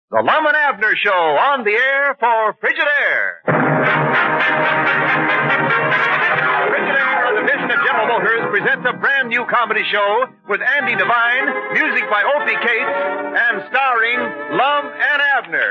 The Lum and Abner Show on the air for Frigidaire. Frigidaire, a division of General Motors, presents a brand new comedy show with Andy Devine, music by Opie Cates, and starring Lum and Abner.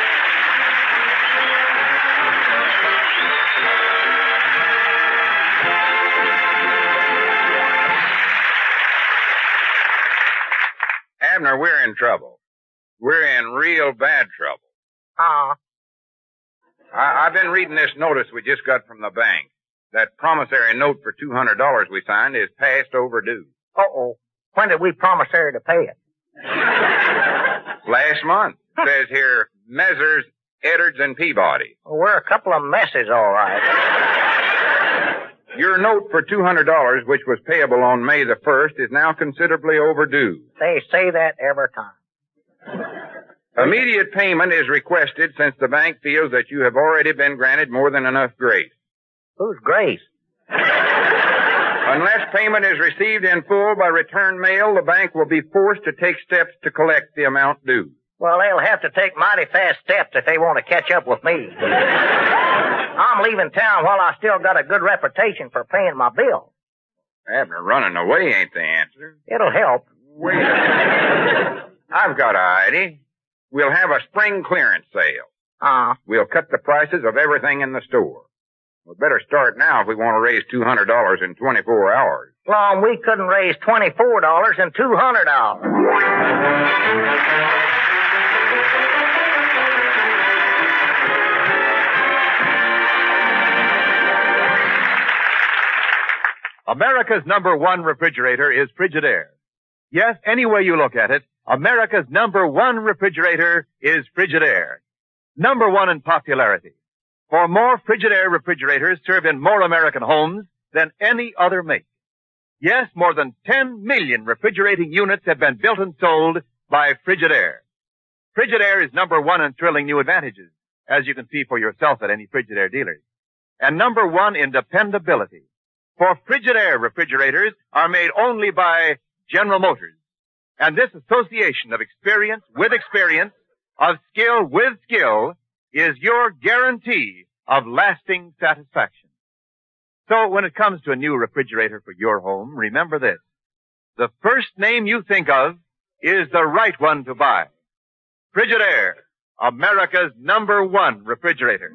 Abner, we're in trouble. We're in real bad trouble. I've been reading this notice we just got from the bank. That promissory note for $200 we signed is past overdue. Uh-oh. When did we promissory to pay it? Last month. It says here, Messrs. Edwards and Peabody. Well, we're a couple of messes, all right. Your note for $200, which was payable on May the 1st, is now considerably overdue. They say that every time. Immediate payment is requested since the bank feels that you have already been granted more than enough grace. Who's Grace? Unless payment is received in full by return mail, the bank will be forced to take steps to collect the amount due. Well, they'll have to take mighty fast steps if they want to catch up with me. I'm leaving town while I still got a good reputation for paying my bill. Abner, running away ain't the answer. It'll help. Wait a minute. I've got an idea. We'll have a spring clearance sale. We'll cut the prices of everything in the store. We'd better start now if we want to raise $200 in 24 hours. Long, we couldn't raise $24 and $200. America's #1 refrigerator is Frigidaire. Yes, any way you look at it, America's #1 refrigerator is Frigidaire. #1 in popularity. For more Frigidaire refrigerators serve in more American homes than any other make. Yes, more than 10 million refrigerating units have been built and sold by Frigidaire. Frigidaire is #1 in thrilling new advantages, as you can see for yourself at any Frigidaire dealers. And #1 in dependability. For Frigidaire refrigerators are made only by General Motors. And this association of experience with experience, of skill with skill, is your guarantee of lasting satisfaction. So when it comes to a new refrigerator for your home, remember this. The first name you think of is the right one to buy. Frigidaire, America's #1 refrigerator.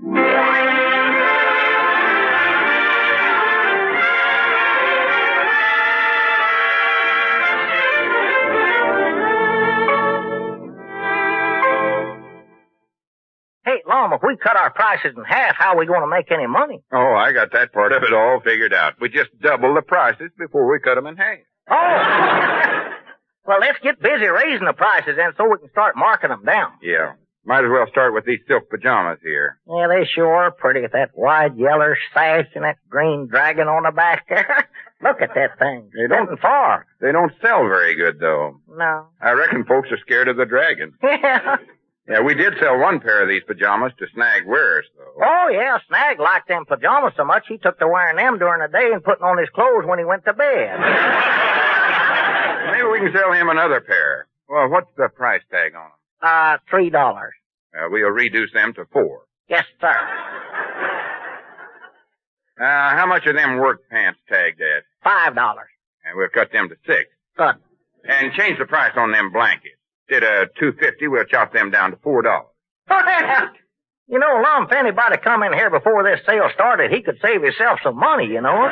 Hey, Lom, if we cut our prices in half, how are we going to make any money? Oh, I got that part of it all figured out. We just double the prices before we cut them in half. Oh! Well, let's get busy raising the prices then so we can start marking them down. Yeah. Might as well start with these silk pajamas here. Yeah, they sure are pretty with that wide yellow sash and that green dragon on the back there. Look at that thing. They don't Sitting far. They don't sell very good, though. No. I reckon folks are scared of the dragon. Yeah. Yeah, we did sell one pair of these pajamas to Snag wearers, though. Oh, yeah, Snag liked them pajamas so much he took to wearing them during the day and putting on his clothes when he went to bed. Maybe we can sell him another pair. Well, what's the price tag on them? $3. We'll reduce them to $4. Yes, sir. How much are them work pants tagged at? $5. And we'll cut them to $6. Good. And change the price on them blankets. Instead of $2.50, we'll chop them down to $4. You know, Lum, if anybody come in here before this sale started, he could save himself some money, you know.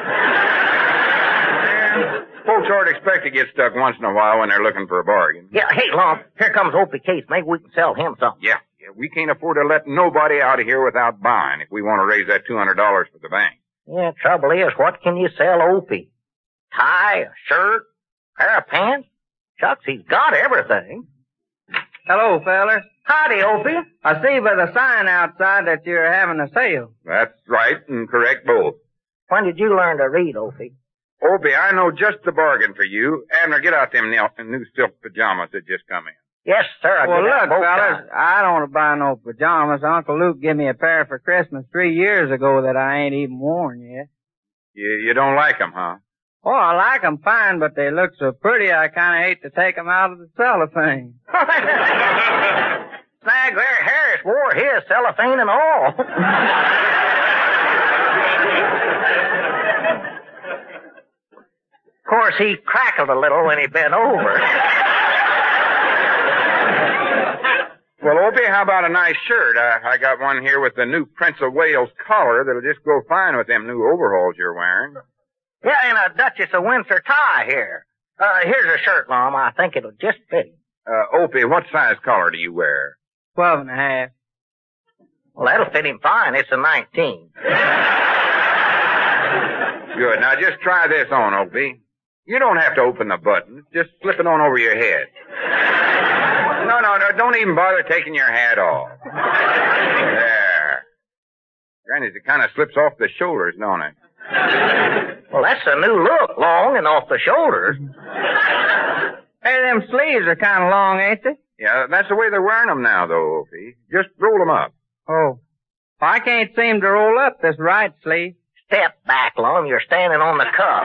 Folks ought to expect to get stuck once in a while when they're looking for a bargain. Yeah, hey, Lum, here comes Opie Cates. Maybe we can sell him something. Yeah, we can't afford to let nobody out of here without buying if we want to raise that $200 for the bank. Yeah, trouble is, what can you sell Opie? Tie, a shirt, pair of pants? Shucks, he's got everything. Hello, fellas. Howdy, Opie. I see by the sign outside that you're having a sale. That's right and correct both. When did you learn to read, Opie? Opie, I know just the bargain for you. Abner, get out them new silk pajamas that just come in. Yes, sir. Well, look, fellas, I don't want to buy no pajamas. Uncle Luke gave me a pair for Christmas 3 years ago that I ain't even worn yet. You don't like them, huh? Oh, I like 'em fine, but they look so pretty I kind of hate to take 'em out of the cellophane. Snag, just wore his, cellophane and all. Of course, he crackled a little when he bent over. Well, Opie, how about a nice shirt? I got one here with the new Prince of Wales collar that'll just go fine with them new overalls you're wearing. Yeah, and a Duchess of Windsor tie here. Here's a shirt, Lum. I think it'll just fit him. Opie, what size collar do you wear? 12.5. Well, that'll fit him fine. It's a 19. Good. Now just try this on, Opie. You don't have to open the buttons. Just slip it on over your head. No, don't even bother taking your hat off. There. Granny, it kind of slips off the shoulders, don't it? Well, that's a new look, long and off the shoulders. Hey, them sleeves are kind of long, ain't they? Yeah, that's the way they're wearing them now, though, Opie. Just roll them up. Oh. I can't seem to roll up this right sleeve. Step back, Lum. You're standing on the cuff.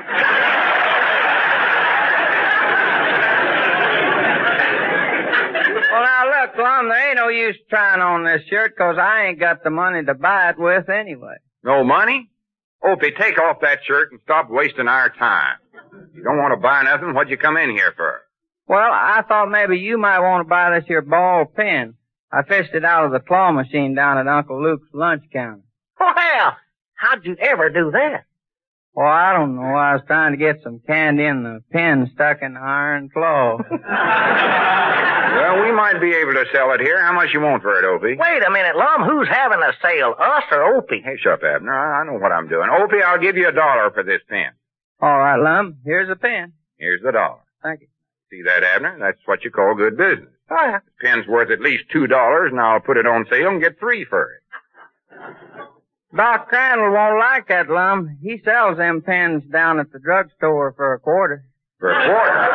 Well, now, look, Lum, there ain't no use trying on this shirt 'cause I ain't got the money to buy it with anyway. No money? Opie, take off that shirt and stop wasting our time. You don't want to buy nothing, what'd you come in here for? Well, I thought maybe you might want to buy this here ball pen. I fished it out of the claw machine down at Uncle Luke's lunch counter. Well, how'd you ever do that? Well, I don't know. I was trying to get some candy and the pen stuck in the iron claw. Well, we might be able to sell it here. How much you want for it, Opie? Wait a minute, Lum. Who's having a sale, us or Opie? Hey, shut up, Abner. I know what I'm doing. Opie, I'll give you $1 for this pen. All right, Lum. Here's a pen. Here's the $1. Thank you. See that, Abner? That's what you call good business. Oh, yeah. The pen's worth at least $2, and I'll put it on sale and get 3 for it. Doc Crandall won't like that, Lum. He sells them pens down at the drugstore for a quarter. For a quarter?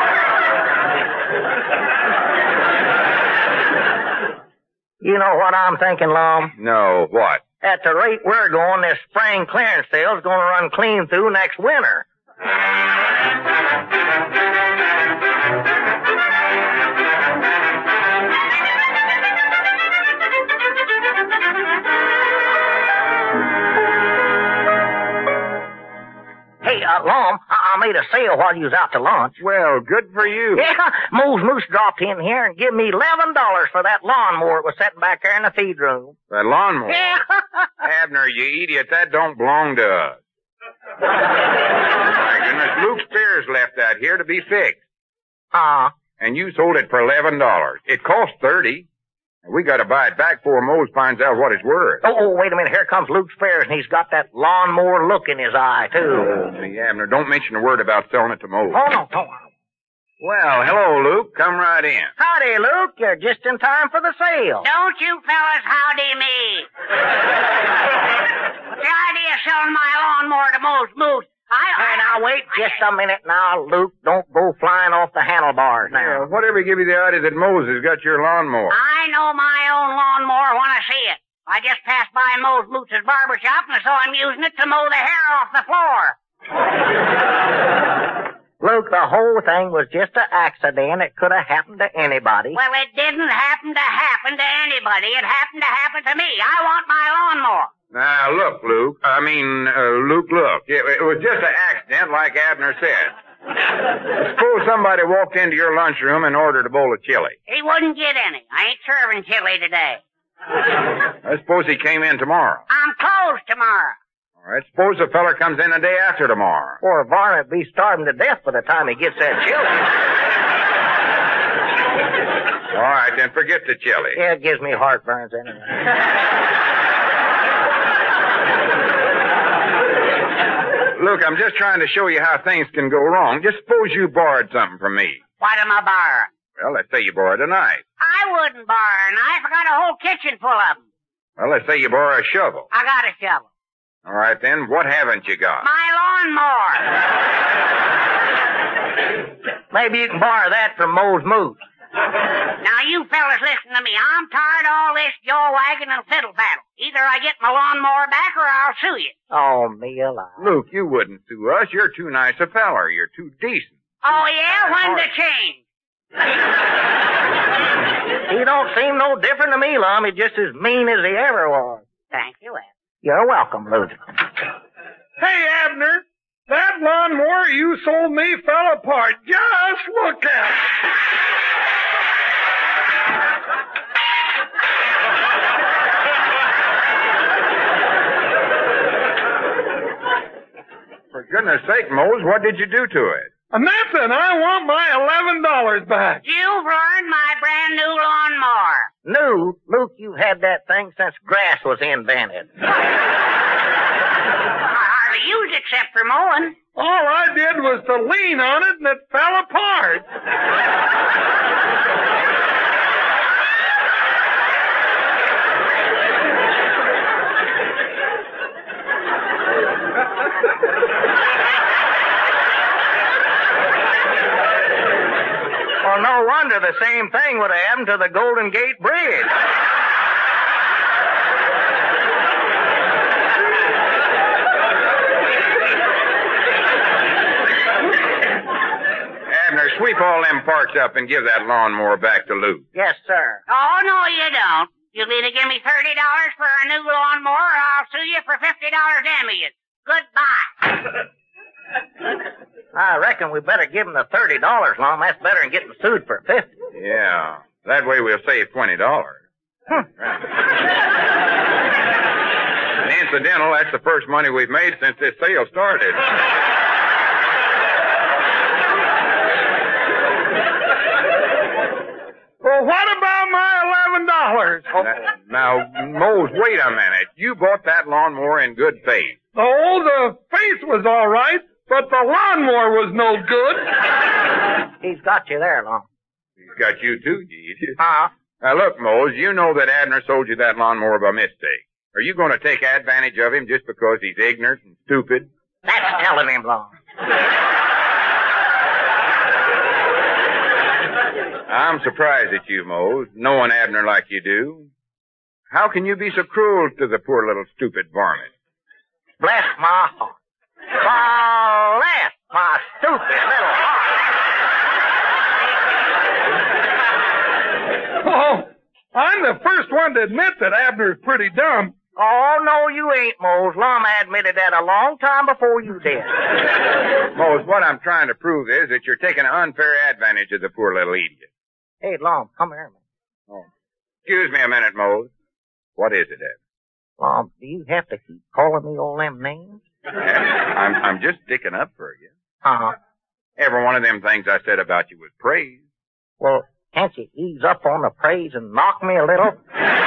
You know what I'm thinking, Lum? No, what? At the rate we're going, this spring clearance sale's going to run clean through next winter. Hey, Lum, I made a sale while you was out to lunch. Well, good for you. Yeah, Mose Moose dropped in here and give me $11 for that lawnmower that was sitting back there in the feed room. That lawnmower? Yeah. Abner, you idiot, that don't belong to us. My goodness, Luke Spears left that here to be fixed. And you sold it for $11. It cost $30. We gotta buy it back before Mose finds out what it's worth. Oh, wait a minute. Here comes Luke Spears, and he's got that lawnmower look in his eye, too. Oh, see, Abner, don't mention a word about selling it to Mose. Oh, no, don't. Well, hello, Luke. Come right in. Howdy, Luke. You're just in time for the sale. Don't you fellas howdy me. The idea of selling my lawnmower to Mose Moose. Hey, now, wait just a minute now, Luke. Don't go flying off the handlebars now. Yeah, whatever give you the idea that Mose has got your lawnmower? I know my own lawnmower when I see it. I just passed by Mose Moose's barber shop and I saw him using it to mow the hair off the floor. Luke, the whole thing was just an accident. It could have happened to anybody. Well, it didn't happen to anybody. It happened to happen to me. I want my lawnmower. Now, look, Luke. Luke, look. It was just an accident, like Abner said. Suppose somebody walked into your lunchroom and ordered a bowl of chili. He wouldn't get any. I ain't serving chili today. I suppose he came in tomorrow. I'm closed tomorrow. All right, suppose the feller comes in a day after tomorrow. Poor varmint be starving to death by the time he gets that chili. All right, then forget the chili. Yeah, it gives me heartburns anyway. Look, I'm just trying to show you how things can go wrong. Just suppose you borrowed something from me. What am I borrowing? Well, let's say you borrowed a knife. I wouldn't borrow a knife. I got a whole kitchen full of them. Well, let's say you borrow a shovel. I got a shovel. All right, then, what haven't you got? My lawnmower. Maybe you can borrow that from Mose Moose. Now, you fellas listen to me. I'm tired of all this jaw wagging and fiddle faddle. Either I get my lawnmower back or I'll sue you. Oh, me alive. Luke, you wouldn't sue us. You're too nice a feller. You're too decent. Oh, yeah? When to change? He don't seem no different to me, Lum. He's just as mean as he ever was. Thank you, Abner. You're welcome, Luther. Hey, Abner, that lawnmower you sold me fell apart. Just look at it. For goodness sake, Mose, what did you do to it? Nothing. I want my $11 back. You've ruined my brand new lawnmower. New? Luke, you've had that thing since grass was invented. I hardly use it except for mowing. All I did was to lean on it and it fell apart. Well, no wonder the same thing would have happened to the Golden Gate Bridge. Abner, sweep all them parts up and give that lawnmower back to Luke. Yes, sir. Oh, no, you don't. You'll either give me $30 for a new lawnmower or I'll sue you for $50 damages. Goodbye. I reckon we better give him the $30, Lum. That's better than getting sued for $50. Yeah. That way we'll save $20. And incidental, that's the first money we've made since this sale started. Well, what about my $11? Now, Mose, wait a minute. You bought that lawnmower in good faith. Oh, the face was all right, but the lawnmower was no good. He's got you there, Lum. He's got you too, you idiot. Uh-huh. Now look, Mose, you know that Abner sold you that lawnmower by mistake. Are you going to take advantage of him just because he's ignorant and stupid? That's telling him, Lum. I'm surprised at you, Mose, knowing Abner like you do. How can you be so cruel to the poor little stupid varmint? Bless my heart. Bless my stupid little heart. Oh, I'm the first one to admit that Abner's pretty dumb. Oh, no, you ain't, Mose. Lum admitted that a long time before you did. Mose, what I'm trying to prove is that you're taking an unfair advantage of the poor little idiot. Hey, Lum, come here, man. Oh. Excuse me a minute, Mose. What is it, Abner? Lum, do you have to keep calling me all them names? I'm just sticking up for you. Uh-huh. Every one of them things I said about you was praise. Well, can't you ease up on the praise and knock me a little?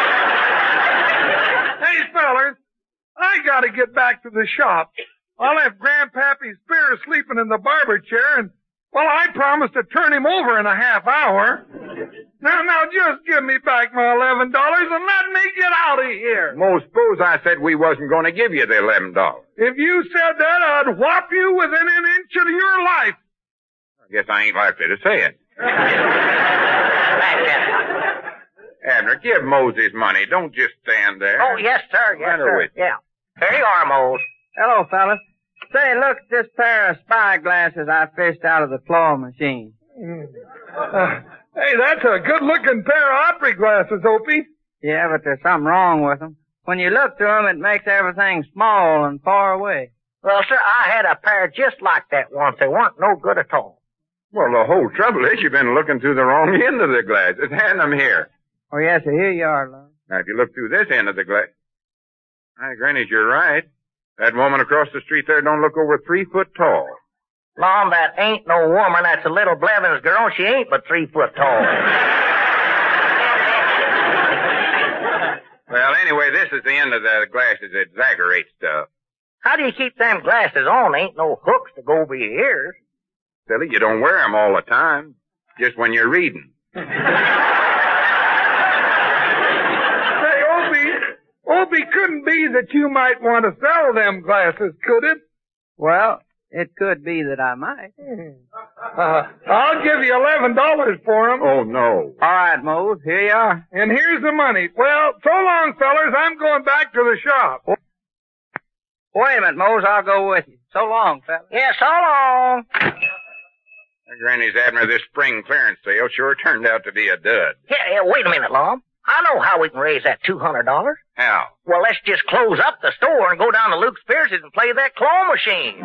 Hey, fellers, I gotta get back to the shop. I left Grandpappy Spear sleeping in the barber chair, and, well, I promised to turn him over in a half hour. Now, just give me back my $11 and let me get out of here. Mose, suppose I said we wasn't going to give you the $11. If you said that, I'd whop you within an inch of your life. I guess I ain't likely to say it. Abner, give Mose his money. Don't just stand there. Oh, yes, sir. Yes, Matter sir. with you? Yeah. Here you are, Mose. Hello, fellas. Say, look at this pair of spy glasses I fished out of the claw machine. Hey, that's a good-looking pair of opera glasses, Opie. Yeah, but there's something wrong with them. When you look through them, it makes everything small and far away. Well, sir, I had a pair just like that once. They weren't no good at all. Well, the whole trouble is you've been looking through the wrong end of the glasses. Hand them here. Oh, yes, sir. Here you are, love. Now, if you look through this end of the glass... Hi, Granny, you're right. That woman across the street there don't look over 3 foot tall. Lum, that ain't no woman. That's a little Blevins girl. She ain't but 3 foot tall. Well, anyway, this is the end of the glasses that exaggerate stuff. How do you keep them glasses on? Ain't no hooks to go over your ears. Silly, you don't wear them all the time. Just when you're reading. Hey, Opie, couldn't be that you might want to sell them glasses, could it? Well, it could be that I might. I'll give you $11 for them. Oh, no. All right, Mose. Here you are. And here's the money. Well, so long, fellers. I'm going back to the shop. Wait a minute, Mose. I'll go with you. So long, fella. Yeah, so long. Granny's Abner, this spring clearance sale sure turned out to be a dud. Yeah, wait a minute, Lum. I know how we can raise that $200. How? Well, let's just close up the store and go down to Luke's Pierce's and play that claw machine.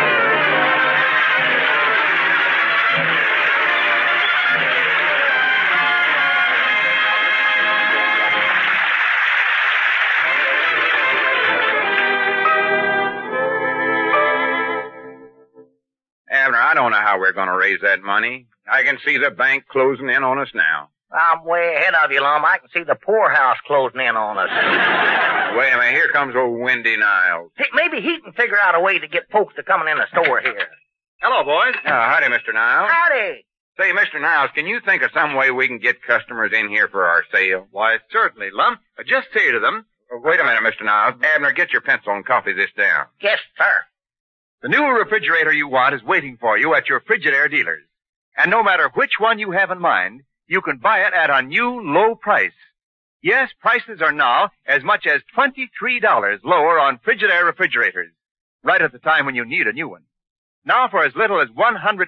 Abner, I don't know how we're going to raise that money. I can see the bank closing in on us now. I'm way ahead of you, Lum. I can see the poorhouse closing in on us. Wait a minute, here comes old Wendy Niles. Hey, maybe he can figure out a way to get folks to coming in the store here. Hello, boys. Howdy, Mr. Niles. Howdy. Say, Mr. Niles, can you think of some way we can get customers in here for our sale? Why, certainly, Lum. Just say to them, Wait a minute, Mr. Niles. Abner, get your pencil and copy this down. Yes, sir. the new refrigerator you want is waiting for you at your Frigidaire dealers. And no matter which one you have in mind, you can buy it at a new low price. Yes, prices are now as much as $23 lower on Frigidaire refrigerators, right at the time when you need a new one. Now for as little as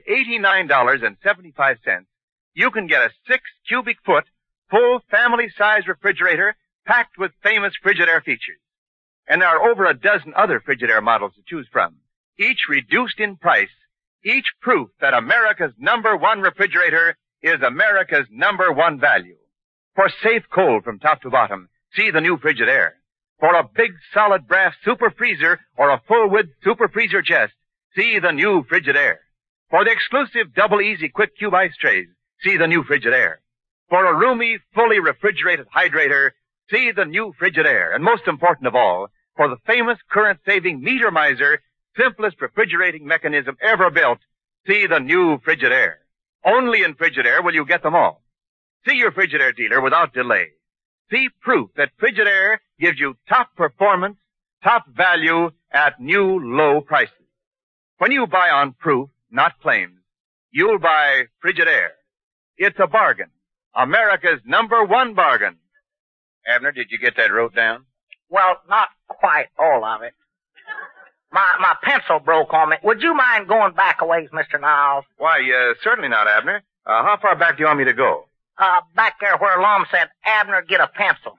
$189.75, you can get a 6 cubic foot, full family-size refrigerator packed with famous Frigidaire features. And there are over a dozen other Frigidaire models to choose from, each reduced in price, each proof that America's #1 refrigerator is America's #1 value. For safe cold from top to bottom, see the new Frigidaire. For a big solid brass super freezer or a full width super freezer chest, see the new Frigidaire. For the exclusive double easy quick cube ice trays, see the new Frigidaire. For a roomy, fully refrigerated hydrator, see the new Frigidaire. And most important of all, for the famous current-saving Meter Miser, simplest refrigerating mechanism ever built, see the new Frigidaire. Only in Frigidaire will you get them all. See your Frigidaire dealer without delay. See proof that Frigidaire gives you top performance, top value at new low prices. When you buy on proof, not claims, you'll buy Frigidaire. It's a bargain. America's #1 bargain. Abner, did you get that wrote down? Well, not quite all of it. My pencil broke on me. Would you mind going back a ways, Mr. Niles? Why, certainly not, Abner. How far back do you want me to go? Back there where Lum said, Abner, get a pencil.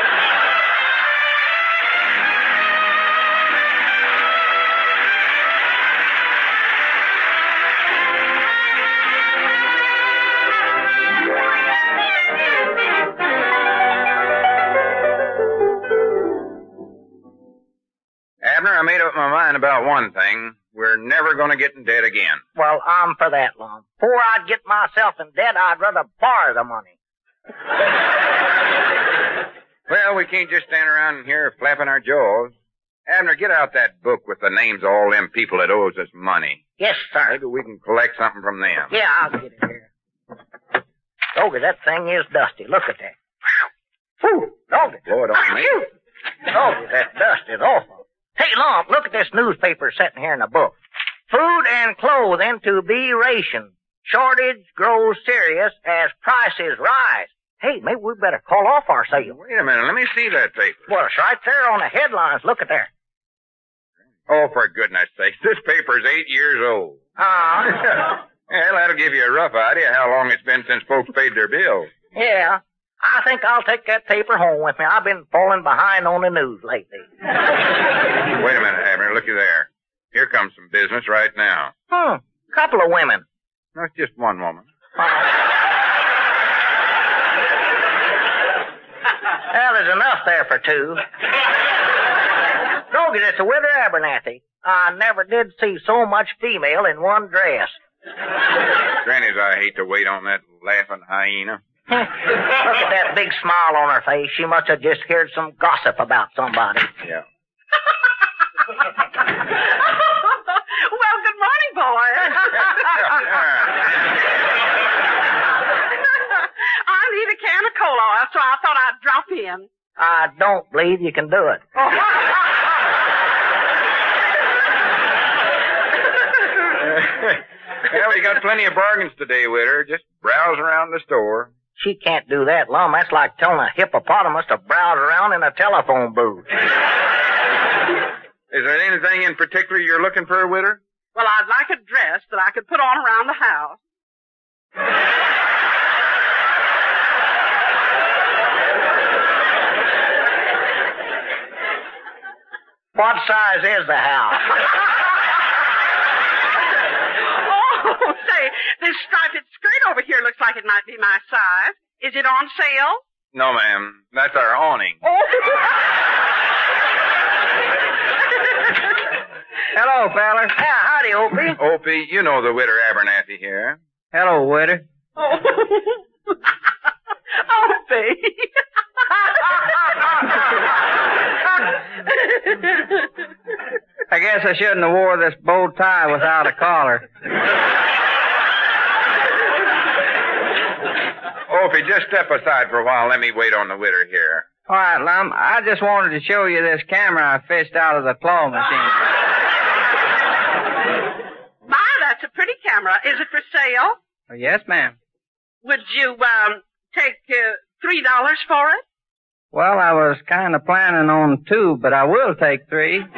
Abner, I made up my mind about one thing. We're never going to get in debt again. Well, I'm for that, Lum. Before I'd get myself in debt, I'd rather borrow the money. Well, we can't just stand around here flapping our jaws. Abner, get out that book with the names of all them people that owes us money. Yes, sir. Maybe we can collect something from them. Yeah, I'll get it here. Doggy, that thing is dusty. Look at that. Whew, Doggy. Blow it on me. Doggy, that dust is awful. Hey, Lum, look at this newspaper sitting here in the book. Food and clothing to be rationed. Shortage grows serious as prices rise. Hey, maybe we better call off our sale. Wait a minute. Let me see that paper. Well, it's right there on the headlines. Look at there. Oh, for goodness sake. This paper's 8 years old. Well, that'll give you a rough idea how long it's been since folks paid their bills. Yeah. I think I'll take that paper home with me. I've been falling behind on the news lately. Wait a minute, Abner. Looky there. Here comes some business right now. Couple of women. No, it's just one woman. Well, there's enough there for two. Doggy, it's a Wither Abernathy. I never did see so much female in one dress. Granny's, I hate to wait on that laughing hyena. Look at that big smile on her face. She must have just heard some gossip about somebody. Yeah. Well, good morning, boys. I need a can of cola oil, so I thought I'd drop in. I don't believe you can do it. Well, we got plenty of bargains today with her. Just browse around the store. She can't do that, Lum. That's like telling a hippopotamus to browse around in a telephone booth. Is there anything in particular you're looking for with her? Well, I'd like a dress that I could put on around the house. What size is the house? Oh, say, this striped skirt over here looks like it might be my size. Is it on sale? No, ma'am. That's our awning. Oh. Hello, fellas. Yeah, howdy, Opie. Opie, you know the Widder Abernathy here. Hello, Widder. Oh. Opie. I guess I shouldn't have wore this bow tie without a collar. Opie, just step aside for a while. Let me wait on the Widder here. All right, Lum. I just wanted to show you this camera I fished out of the claw machine. My, that's a pretty camera. Is it for sale? Oh, yes, ma'am. Would you, take, $3 for it? Well, I was kind of planning on 2, but I will take 3. Me.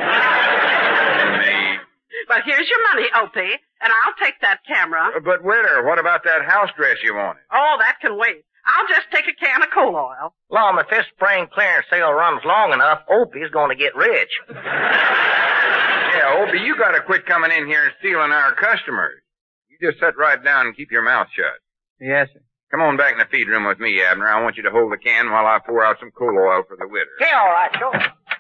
Well, here's your money, Opie, and I'll take that camera. But Widder, what about that house dress you wanted? Oh, that can wait. I'll just take a can of coal oil. Lum, if this spring clearance sale runs long enough, Opie's going to get rich. Yeah, Opie, you gotta quit coming in here and stealing our customers. You just sit right down and keep your mouth shut. Yes, sir. Come on back in the feed room with me, Abner. I want you to hold the can while I pour out some coal oil for the Widder. Okay, all right, sure.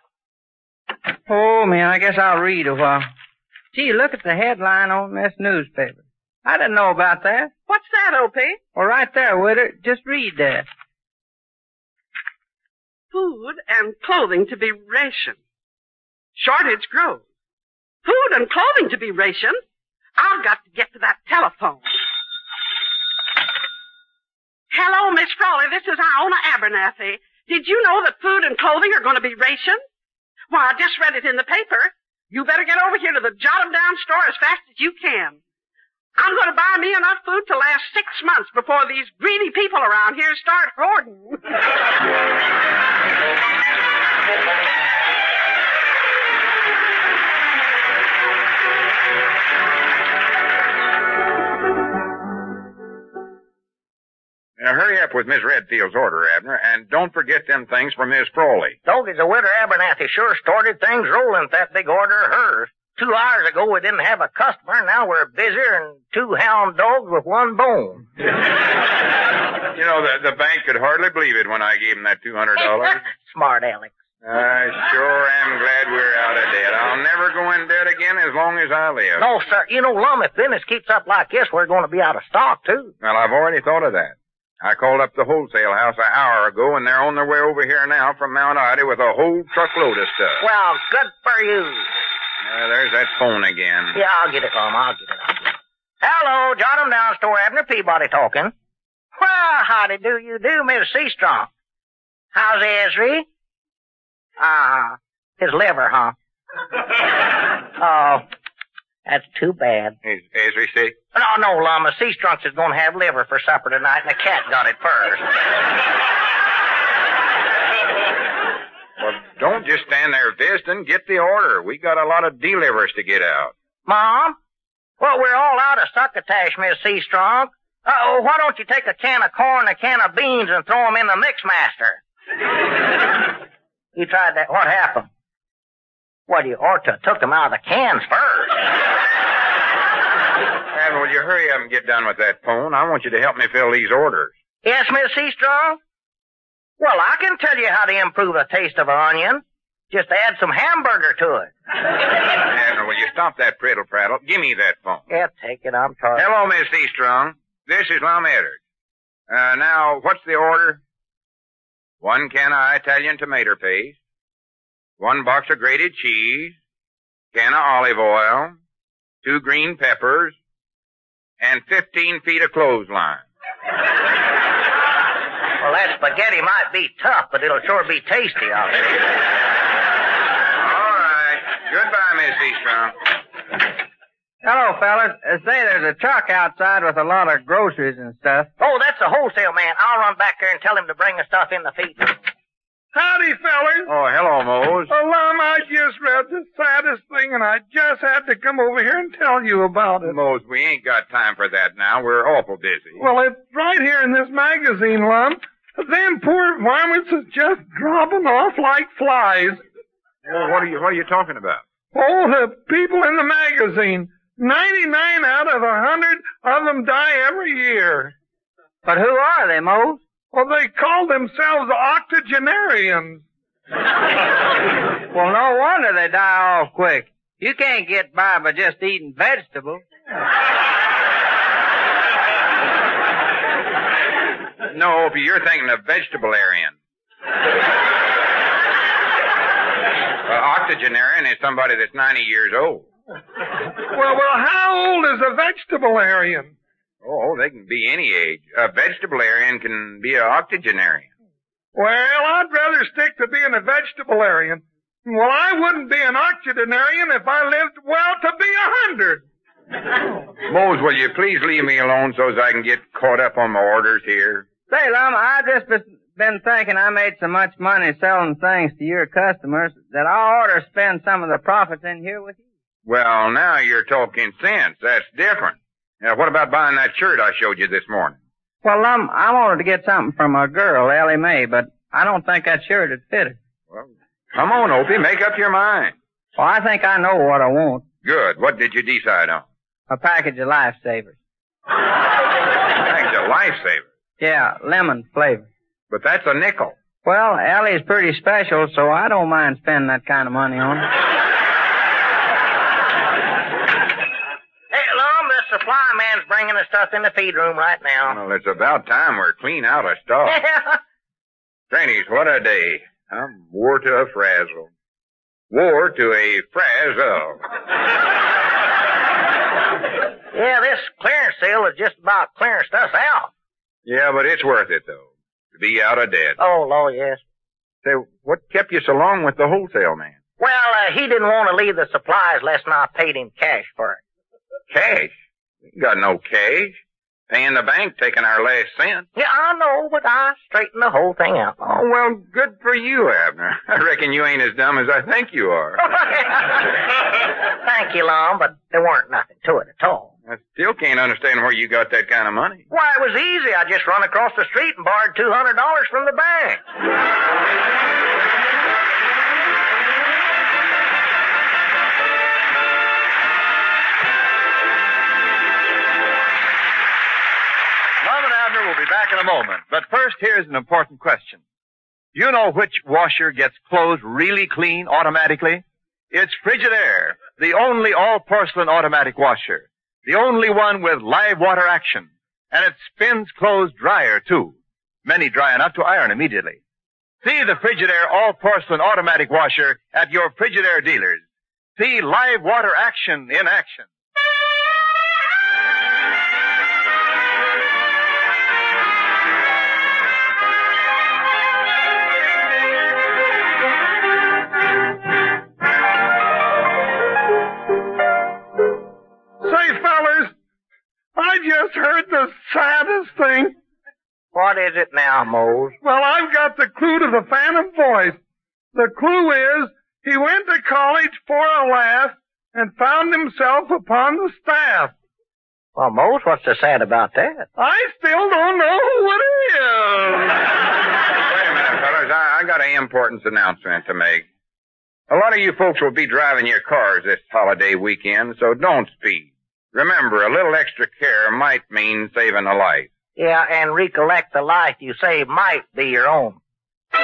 Oh, man, I guess I'll read a while. Gee, look at the headline on this newspaper. I didn't know about that. What's that, Opie? Well, right there, Widder. Just read that. Food and clothing to be rationed. Shortage grows. Food and clothing to be rationed? I've got to get to that telephone. Hello, Miss Frawley. This is Iona Abernathy. Did you know that food and clothing are going to be rationed? Why, I just read it in the paper. You better get over here to the Jot 'em Down store as fast as you can. I'm going to buy me enough food to last 6 months before these greedy people around here start hoarding. Now hurry up with Miss Redfield's order, Abner, and don't forget them things for Miss Frawley. Doggy, the Widder Abernathy sure started things rolling with that big order of hers. 2 hours ago we didn't have a customer, now we're busier than 2 hound dogs with 1 bone. You know, the bank could hardly believe it when I gave them that $200. Smart Alex. I sure am glad we're out of debt. I'll never go in debt again as long as I live. No, sir. You know, Lum, if business keeps up like this, we're going to be out of stock, too. Well, I've already thought of that. I called up the wholesale house an hour ago, and they're on their way over here now from Mount Ida with a whole truckload of stuff. Well, good for you. There's that phone again. Yeah, I'll get it, Lum. I'll get it. Hello, Jot 'em Down store, Abner Peabody talking. Well, howdy do you do, Miss Seastrong. How's Esri? His liver, huh? Oh, that's too bad. Is Esri sick? No, Lum. Seastrunks is going to have liver for supper tonight, and the cat got it first. Well, don't just stand there visiting. Get the order. We got a lot of delivers to get out. Mom? Well, we're all out of succotash, Miss Seastrong. Why don't you take a can of corn and a can of beans and throw them in the Mixmaster? You tried that. What happened? Well, you ought to have took them out of the cans first. Abner, will you hurry up and get done with that phone? I want you to help me fill these orders. Yes, Miss Seastrong? Well, I can tell you how to improve the taste of an onion. Just add some hamburger to it. Abner, will you stop that prattle? Give me that phone. Yeah, take it. I'm sorry. Hello, Miss Seastrong. This is Lum Eddard. Now, what's the order? 1 can of Italian tomato paste, 1 box of grated cheese, can of olive oil, 2 green peppers, and 15 feet of clothesline. Well, that spaghetti might be tough, but it'll sure be tasty, I'll say. All right. Goodbye, Miss Seastrong. Hello, fellas. Say, there's a truck outside with a lot of groceries and stuff. Oh, that's the wholesale man. I'll run back there and tell him to bring the stuff in the feed room. Howdy, fellas. Oh, hello, Mose. Lum, I just read the saddest thing, and I just just had to come over here and tell you about it. Mose, we ain't got time for that now. We're awful busy. Well, it's right here in this magazine, Lump. Them poor varmints is just dropping off like flies. Well, what are you talking about? Oh, the people in the magazine. 99 out of 100 of them die every year. But who are they, Mose? Well, they call themselves octogenarians. Well, no wonder they die off quick. You can't get by just eating vegetables. No, Opie, you're thinking of vegetable-arian. Octogenarian is somebody that's 90 years old. Well, how old is a vegetable-arian? Oh, they can be any age. A vegetable-arian can be an octogenarian. Well, I'd rather stick to being a vegetable-arian. Well, I wouldn't be an octogenarian if I lived, well, to be 100. Mose, will you please leave me alone so as I can get caught up on my orders here? Say, Lum, I just been thinking I made so much money selling things to your customers that I ought to spend some of the profits in here with you. Well, now you're talking sense. That's different. Now, what about buying that shirt I showed you this morning? Well, Lum, I wanted to get something from a girl, Ellie Mae, but I don't think that shirt would fit her. Well, come on, Opie, make up your mind. Well, I think I know what I want. Good. What did you decide on? A package of Lifesavers. A package of Lifesavers? Yeah, lemon flavor. But that's a nickel. Well, Ellie's pretty special, so I don't mind spending that kind of money on her. Hey, Lum, the supply man's bringing the stuff in the feed room right now. Well, it's about time we're clean out of stock. Grannies, what a day. I'm wore to a frazzle. Wore to a frazzle. Yeah, this clearance sale is just about clearing stuff out. Yeah, but it's worth it, though, to be out of debt. Oh, Lord, yes. Say, what kept you so long with the wholesale man? Well, he didn't want to leave the supplies less than I paid him cash for it. Cash? We got no cash. Paying the bank, taking our last cent. Yeah, I know, but I straightened the whole thing out. Oh, well, good for you, Abner. I reckon you ain't as dumb as I think you are. Thank you, Lum, but there weren't nothing to it at all. I still can't understand where you got that kind of money. Why, it was easy. I just run across the street and borrowed $200 from the bank. Lum and Abner will be back in a moment. But first, here's an important question. Do you know which washer gets clothes really clean automatically? It's Frigidaire, the only all-porcelain automatic washer. The only one with live water action. And it spins clothes drier, too. Many dry enough to iron immediately. See the Frigidaire all-porcelain automatic washer at your Frigidaire dealers. See live water action in action. I just heard the saddest thing. What is it now, Mose? Well, I've got the clue to the Phantom Voice. The clue is he went to college for a laugh and found himself upon the staff. Well, Mose, what's so sad about that? I still don't know who it is. Wait a minute, fellas. I got an important announcement to make. A lot of you folks will be driving your cars this holiday weekend, so don't speed. Remember, a little extra care might mean saving a life. Yeah, and recollect the life you save might be your own. The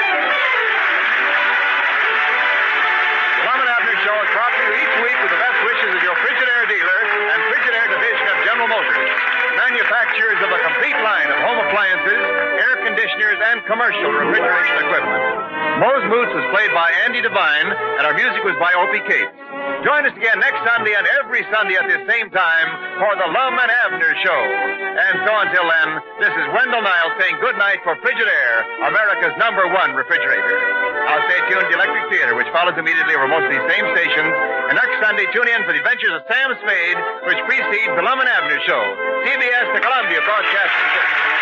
Lum and Abner Show is brought to you each week with the best wishes of your Frigidaire dealer and Frigidaire division of General Motors, manufacturers of a complete line of home appliances, air conditioners, and commercial refrigeration equipment. Mose Moots was played by Andy Devine, and our music was by Opie Cates. Join us again next Sunday and every Sunday at this same time for the Lum and Abner Show. And so until then, this is Wendell Niles saying good night for Frigidaire, America's #1 refrigerator. Now stay tuned to the Electric Theater, which follows immediately over most of these same stations. And next Sunday, tune in for the adventures of Sam Spade, which precedes the Lum and Abner Show. CBS, the Columbia Broadcasting System.